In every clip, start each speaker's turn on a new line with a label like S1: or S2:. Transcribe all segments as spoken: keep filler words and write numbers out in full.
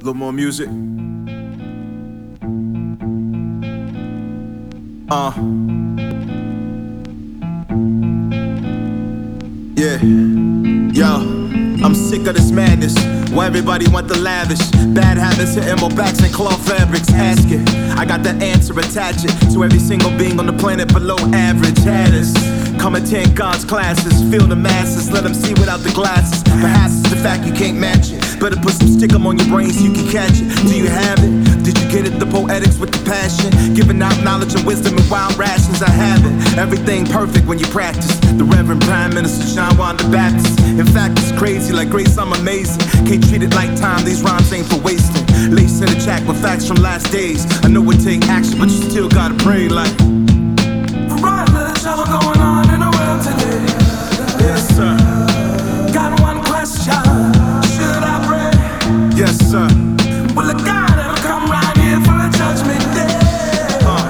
S1: little more music. Uh. Yeah. Yo. I'm sick of this madness, where everybody want the lavish. Bad habits hitting more backs and cloth fabrics. Ask it, I got the answer, attach it to every single being on the planet below average. Hatters, come attend God's classes, feel the masses, let them see without the glasses. Perhaps it's the fact you can't match it. Better put some stick 'em on your brain so you can catch it. Do you have it? Did you get it? The poetics with the passion, giving out knowledge and wisdom and wild rations. I have it, everything perfect when you practice. The Reverend Prime Minister John Juan the Baptist. In fact, it's crazy, like grace, I'm amazing. Can't treat it like time, these rhymes ain't for wasting. Lace in the track with facts from last days. I know it take action, but you still gotta pray like.
S2: Right, little trouble going on in the world today.
S1: Yes, sir.
S2: Got one question, should I pray?
S1: Yes, sir.
S2: Will a God ever come right here for a judgment day?
S1: Uh.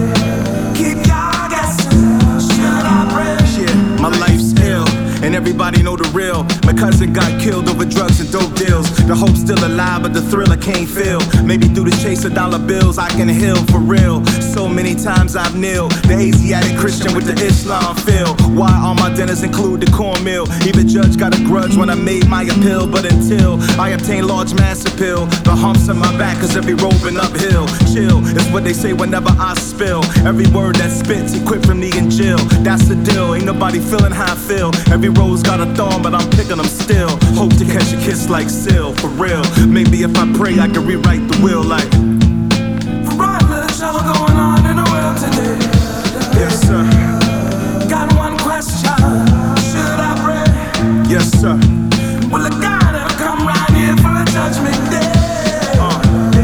S2: Keep y'all guessing, should I pray?
S1: Yeah, my life's ill, and everybody know the real. My cousin got killed over drugs and dope deals. The hope's still alive, but the thrill I can't feel. Maybe through the chase of dollar bills I can heal for real. So many times I've kneeled, the Asiatic Christian with the Islam feel. Why all my dinners include the cornmeal? Even judge got a grudge when I made my appeal. But until I obtain large mass appeal, the humps in my back cause every road been uphill. Chill is what they say whenever I spill. Every word that spits equipped from the Injil. That's the deal, ain't nobody feeling how I feel. Every rose got a thorn but I'm picking them still. Hope to catch a kiss like Seal, for real. Maybe if I pray I can rewrite the will like.
S2: Right, little trouble going on in the world today.
S1: Yes, sir.
S2: Got one question, should I pray?
S1: Yes, sir.
S2: Will a God ever come right here for a judgment day?
S1: Uh.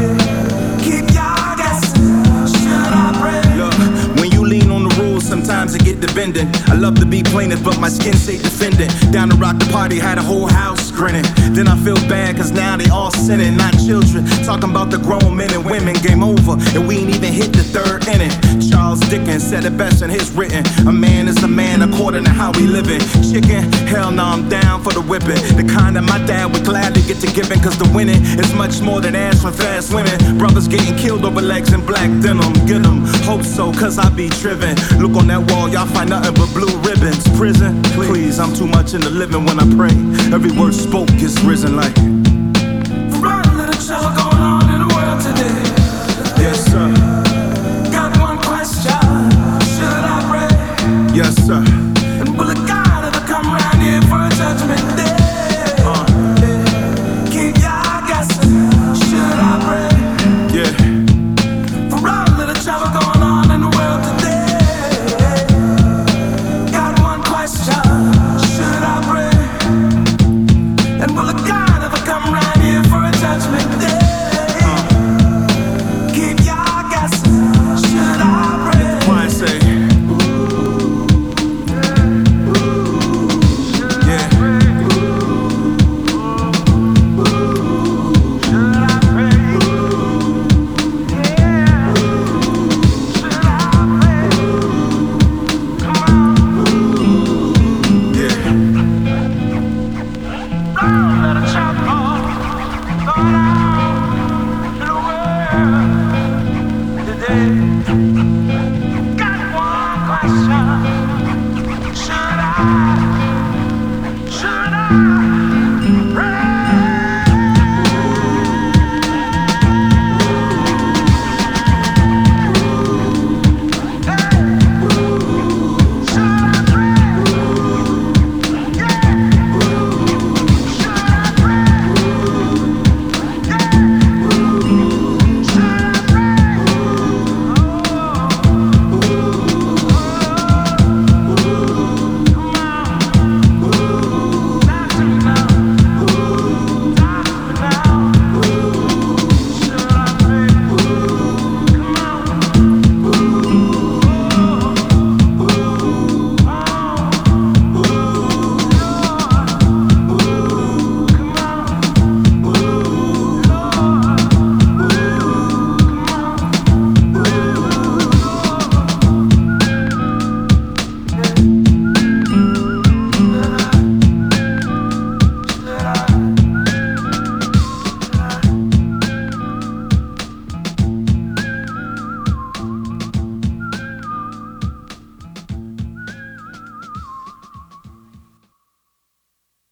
S2: Keep y'all guessing, should I pray?
S1: Look, when you lean on the rules, sometimes I get the bending. I love to be plaintiff, but my skin say defendant. Down to rock the party, had a whole house grinning. Then I feel bad, cause now they all sinning, not children. Talking about the grown men and women, game over, and we ain't even hit the third inning. Charles Dickens said it best in his written. A man is a man according to how we living. Chicken, hell no, I'm down for the whipping. The kind that my dad would gladly get to giving, cause the winning is much more than answering fast women. Brothers getting killed over legs in black denim. Get them, hope so, cause I be driven. Look on that wall, y'all find nothing but blue ribbons. Prison, please, I'm too much in the living when I pray. Every word spoke gets risen like.